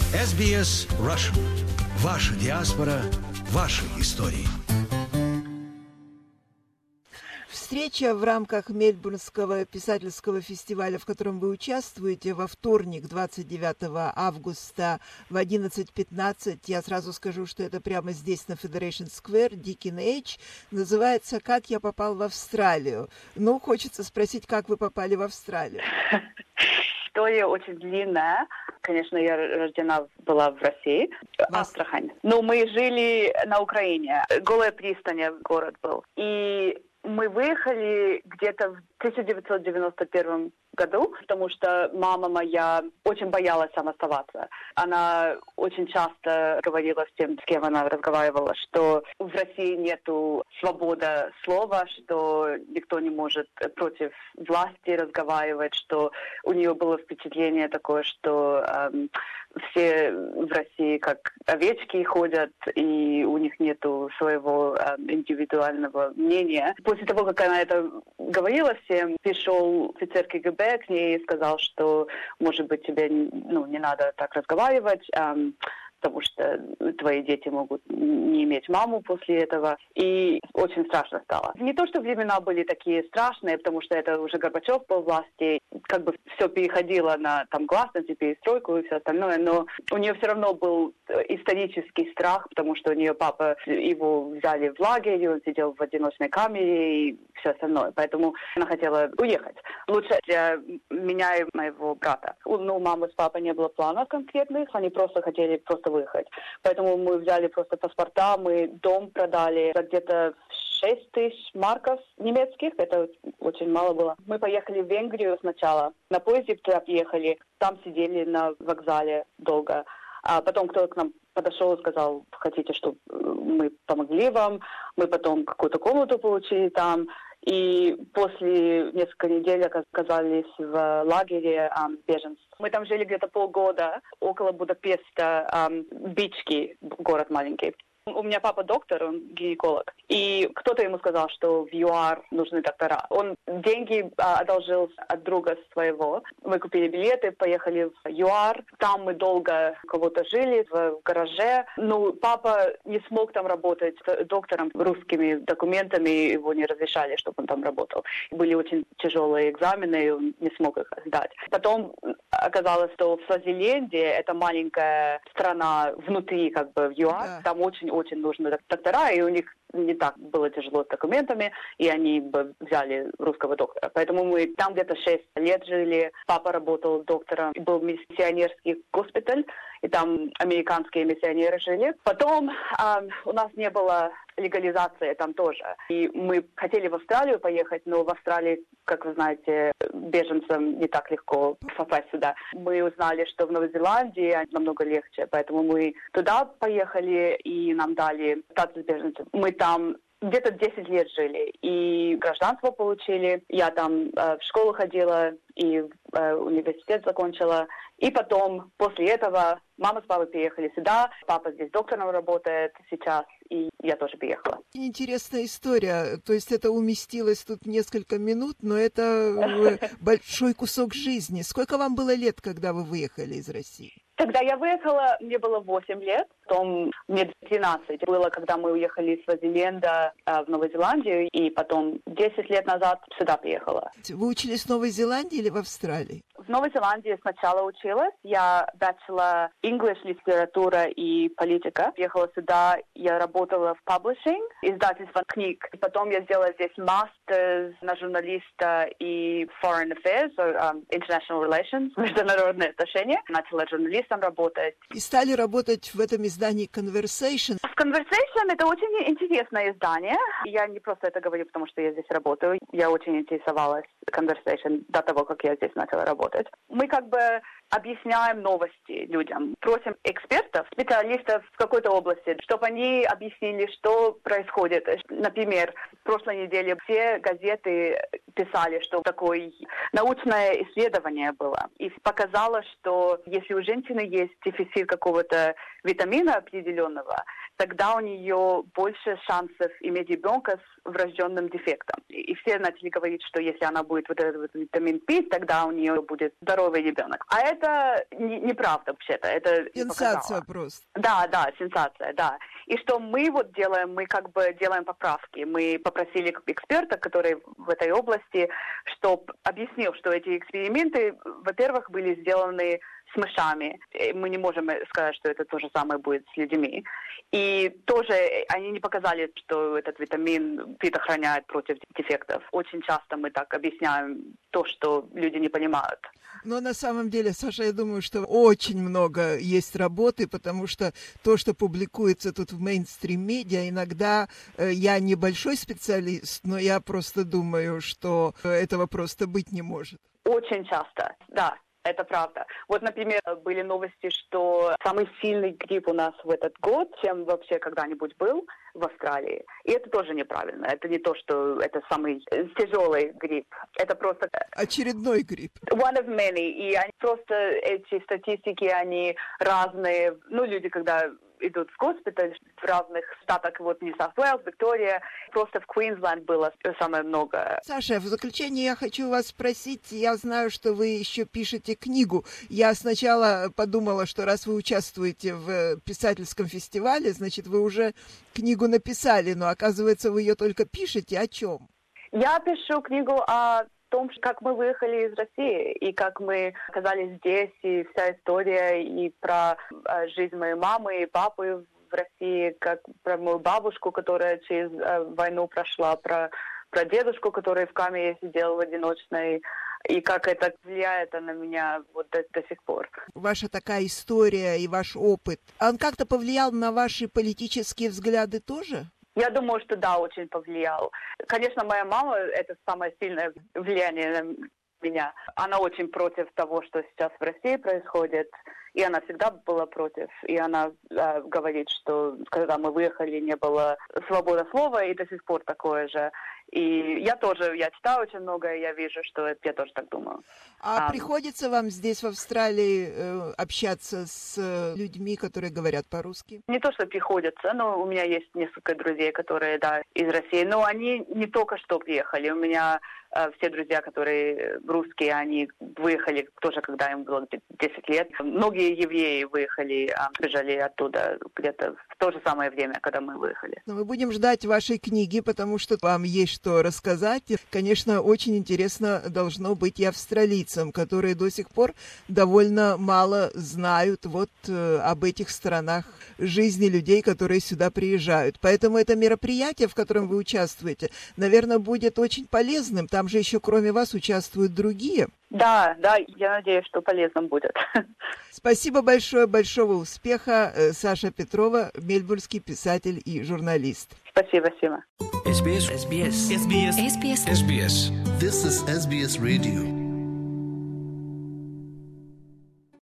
SBS Russian. Ваша диаспора, ваши истории. Встреча в рамках Мельбурнского писательского фестиваля, в котором вы участвуете, во вторник, 29 августа в 11:15. Я сразу скажу, что это прямо здесь, на Federation Square, Deakin H. Называется «Как я попал в Австралию». Ну, хочется спросить, как вы попали в Австралию? История очень длинная. Конечно, я рождена была в России, Астрахань. Но мы жили на Украине. Голая пристань город был. И мы выехали где-то в 1991 году, потому что мама моя очень боялась там оставаться. Она очень часто говорила с тем, с кем она разговаривала, что в России нету свободы слова, что никто не может против власти разговаривать, что у нее было впечатление такое, что все в России как овечки ходят, и у них нету своего индивидуального мнения. После того, как она это говорила всем, пришел офицер КГБ к ней и сказал, что, может быть, тебе не надо так разговаривать, потому что твои дети могут не иметь маму после этого. И очень страшно стало. Не то, что времена были такие страшные, потому что это уже Горбачев был в власти, как бы все переходило на гласность, перестройку и все остальное, но у нее все равно был исторический страх, потому что у нее папа, его взяли в лагерь, он сидел в одиночной камере и все остальное. Поэтому она хотела уехать. Лучше для меня и моего брата. У мамы с папой не было планов конкретных, они просто хотели выехать. Поэтому мы взяли просто паспорта, мы дом продали за где-то 6 тысяч марков немецких, это очень мало было. Мы поехали в Венгрию сначала, на поезде туда приехали, там сидели на вокзале долго. А потом кто-то к нам подошел и сказал, хотите, чтобы мы помогли вам. Мы потом какую-то комнату получили там. И после нескольких недель оказались в лагере беженцев. Мы там жили где-то полгода, около Будапешта, Бички, город маленький. У меня папа доктор, он гинеколог. И кто-то ему сказал, что в ЮАР нужны доктора. Он деньги одолжил от друга своего. Мы купили билеты, поехали в ЮАР. Там мы долго у кого-то жили, в гараже. Но папа не смог там работать доктором русскими документами. Его не разрешали, чтобы он там работал. Были очень тяжелые экзамены, и он не смог их сдать. Потом оказалось, что в Свазиленде, это маленькая страна внутри в ЮАР, да. Там очень нужны доктора, и у них не так было тяжело с документами, и они бы взяли русского доктора. Поэтому мы там где-то 6 лет жили. Папа работал доктором, был миссионерский госпиталь, и там американские миссионеры жили. Потом у нас не было легализации там тоже. И мы хотели в Австралию поехать, но в Австралии, как вы знаете, беженцам не так легко попасть сюда. Мы узнали, что в Новой Зеландии намного легче, поэтому мы туда поехали, и нам дали статус беженцев. Мы там где-то 10 лет жили, и гражданство получили. Я там в школу ходила, и университет закончила. И потом, после этого, мама с папой переехали сюда. Папа здесь доктором работает сейчас, и я тоже переехала. Интересная история. То есть это уместилось тут несколько минут, но это большой кусок жизни. Сколько вам было лет, когда вы выехали из России? Когда я выехала, мне было 8 лет, потом мне 13 было, когда мы уехали из Свазиленда в Новую Зеландию, и потом 10 лет назад сюда приехала. Вы учились в Новой Зеландии или в Австралии? В Новой Зеландии сначала училась. Я bachelor English, литература и политика. Приехала сюда, я работала в publishing, издательство книг. Потом я сделала здесь мастер на журналиста и foreign affairs, international relations, международные отношения. Начала журналистом работать. И стали работать в этом издании Conversation. Conversation — это очень интересное издание. Я не просто это говорю, потому что я здесь работаю. Я очень интересовалась Conversation до того, как я здесь начала работать. Мы объясняем новости людям. Просим экспертов, специалистов в какой-то области, чтобы они объяснили, что происходит. Например, в прошлой неделе все газеты писали, что такое научное исследование было. И показало, что если у женщины есть дефицит какого-то витамина определенного, тогда у нее больше шансов иметь ребенка с врожденным дефектом. И все начали говорить, что если она будет вот этот вот витамин P, тогда у нее будет здоровый ребенок. А это неправда вообще-то. Это сенсация просто. Да, сенсация, да. И что мы вот делаем, мы как бы делаем поправки. Мы попросили эксперта, который в этой области, чтобы объяснил, что эти эксперименты, во-первых, были сделаны с мышами. Мы не можем сказать, что это то же самое будет с людьми. И тоже они не показали, что этот витамин предохраняет против дефектов. Очень часто мы так объясняем то, что люди не понимают. Но на самом деле, Саша, я думаю, что очень много есть работы, потому что то, что публикуется тут в мейнстрим-медиа, иногда я небольшой специалист, но я просто думаю, что этого просто быть не может. Очень часто, да. Это правда. Вот, например, были новости, что самый сильный грипп у нас в этот год, чем вообще когда-нибудь был в Австралии. И это тоже неправильно. Это не то, что это самый тяжелый грипп. Это просто... очередной грипп. One of many. И они просто, эти статистики, они разные. Ну, люди, когда идут в госпиталь в разных штатах, вот Нью-Саут-Уэллс, Виктория, просто в Квинсленд было самое много. Саша, в заключение я хочу вас спросить, я знаю, что вы еще пишете книгу. Я сначала подумала, что раз вы участвуете в писательском фестивале, значит, вы уже книгу написали, но оказывается, вы ее только пишете. О чем? Я пишу книгу о том, как мы выехали из России, и как мы оказались здесь, и вся история, и про жизнь моей мамы и папы в России, как про мою бабушку, которая через войну прошла, про дедушку, который в камере сидел в одиночной, и как это влияет на меня вот до сих пор. Ваша такая история и ваш опыт, он как-то повлиял на ваши политические взгляды тоже? Я думаю, что да, очень повлиял. Конечно, моя мама — это самое сильное влияние на меня. Она очень против того, что сейчас в России происходит. И она всегда была против. И она говорит, что когда мы выехали, не было свободы слова, и до сих пор такое же. И я читаю очень много, и я вижу, что я тоже так думаю. Приходится вам здесь, в Австралии, общаться с людьми, которые говорят по-русски? Не то, что приходится, но у меня есть несколько друзей, которые, да, из России. Но они не только что приехали. У меня все друзья, которые русские, они выехали тоже, когда им было 10 лет. Многие евреи выехали, бежали оттуда где-то в то же самое время, когда мы выехали. Но мы будем ждать вашей книги, потому что вам есть что рассказать. Конечно, очень интересно должно быть и австралийцам, которые до сих пор довольно мало знают вот об этих сторонах жизни людей, которые сюда приезжают. Поэтому это мероприятие, в котором вы участвуете, наверное, будет очень полезным. Там же еще кроме вас участвуют другие. Да, я надеюсь, что полезным будет. Спасибо большое, большого успеха. Саша Петрова, мельбурнский писатель и журналист. Спасибо, Сима. SBS. SBS. SBS. SBS. SBS. This is SBS Radio.